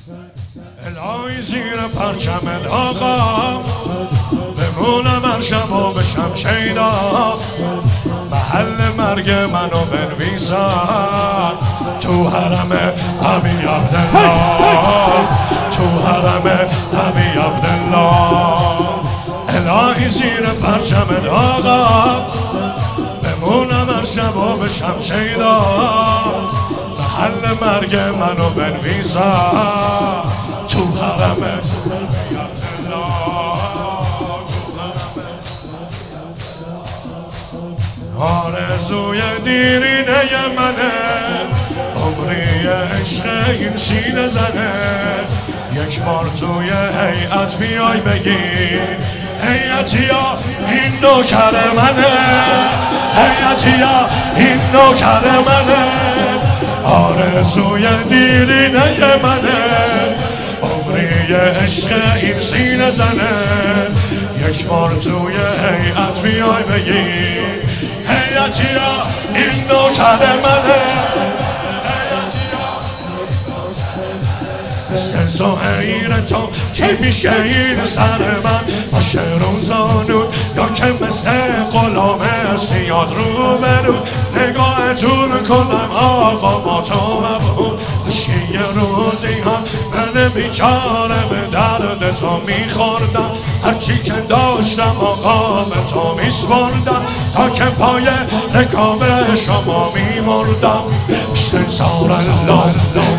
الهی زیر پرچمت آقا بمونم هر شب و بشم شیدا، محل مرگ منو بنویسن تو حرم ابی عبدالله، تو حرم ابی عبدالله. الهی زیر پرچمت آقا بمونم هر شب و بشم شیدا، محل مرگ منو بنویسن تو حرم ابی عبدالله. آرزوی دیرینه منه، عمری عشق این سینه زنه، یک بار توی هیئت بیای بگی هیئتیا این نوکر منه، هیئتیا این نوکر منه. آرزوی دیرینه منه، عمری عشق این سینه زنه، یک بار توی هیئت بیای بگی هیئتیا این نوکر منه. مثل زهیر تو چی میشه این سر من، باشه روزانون یا که مثل غلام سیاد رو برو، نگاهتون کنم آقا با تو مبهون، باشی یه روزی هم من بیچاره به درد تو میخوردم، هرچی که داشتم آقا به تو میسپردم، تا که پای رکاب شما میمردم. بستنزار الله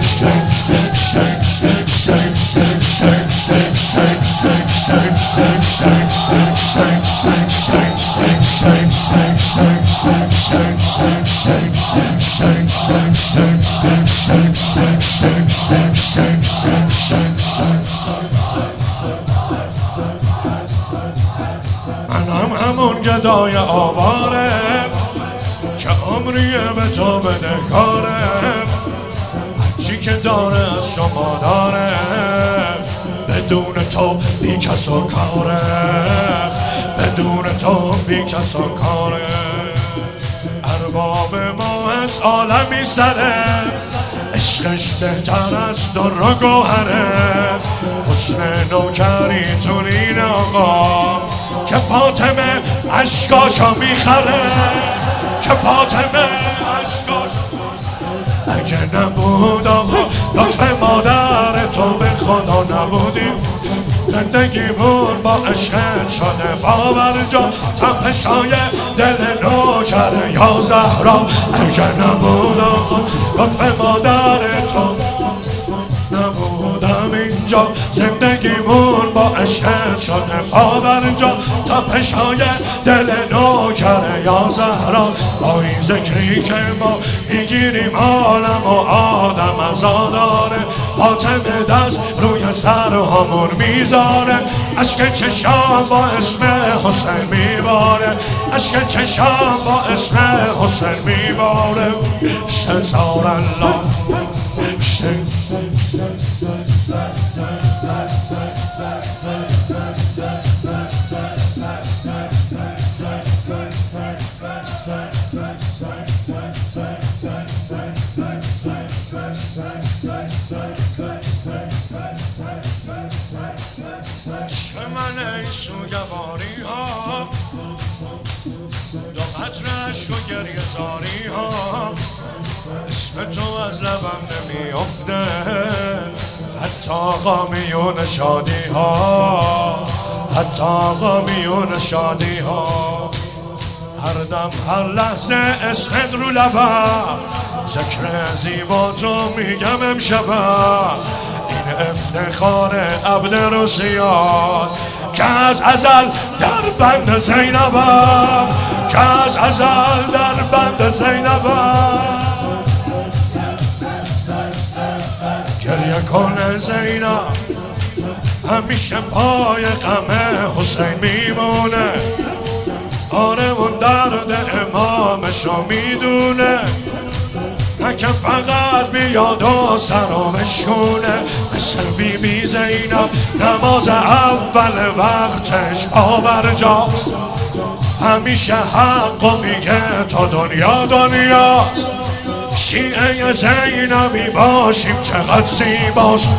منم همون گدای آواره که عمریه به تو بدهکاره، چی که داره از شما داره، بدون تو بی کس و کاره، بدون تو بی کس و کاره. ارباب ما از عالمی سره، عشقش بهتر از در و گوهره، حسن نوکریتون این آقا که فاطمه عشقاشا میخره، که فاطمه عشقاشا. اگه نبود آقا لطف مادر تو به خدا نبودیم، زندگیمون با عشقت شده باورجا، تپشای دل نوکر یا زهرا. اگه نبود آقا لطف مادر تو نبودم اینجا، زندگیمون با عشقت شده باورجا، تپشای دل نوکر یا زهرا. با این ذکری که ما میگیریم عالم و آدم ازاداره، فاطمه دست روی سر همون میذاره، عشق چشام با اسم حسین میباره، عشق چشام با اسم حسین میباره. بستنزار الله من ای سوگواری ها، دو قطره اشک و گریه زاری ها، اسم تو از لبم نمیافته، حتی آقا میون شادی ها، حتی آقا میون شادی ها. هر دم هر لحظه اسمت رو لبم، ذکر زیبا تو میگم امشبم، این افتخار عبد رسیان که از ازل در بند زینبم، که از ازل در بند زینبم. گریه کن زینب همیشه پای غم حسین میمونه، آره اون درد امامشو میدونه، نه که فقط بیاد و سرو بشونه. مثل بی بی زینب نماز اول وقتش باورجاست، همیشه حق میگه تا دنیا دنیاست. شیعه زینبی باشیم چقدر زیباست،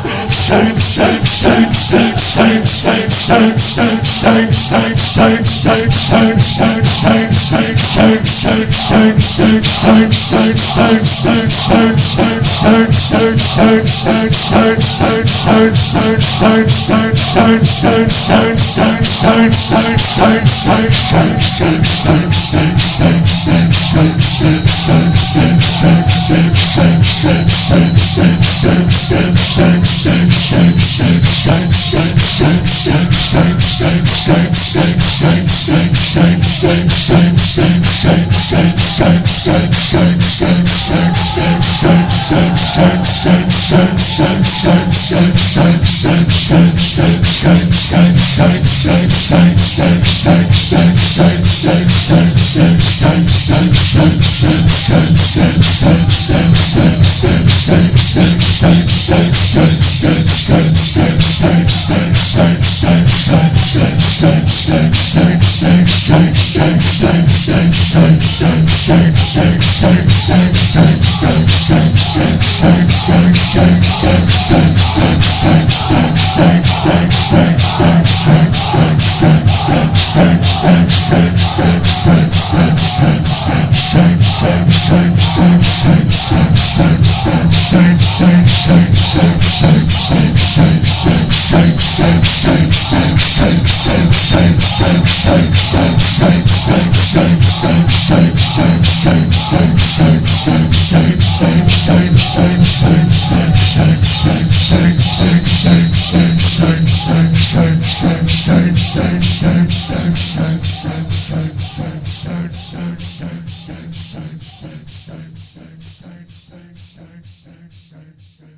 Thanks.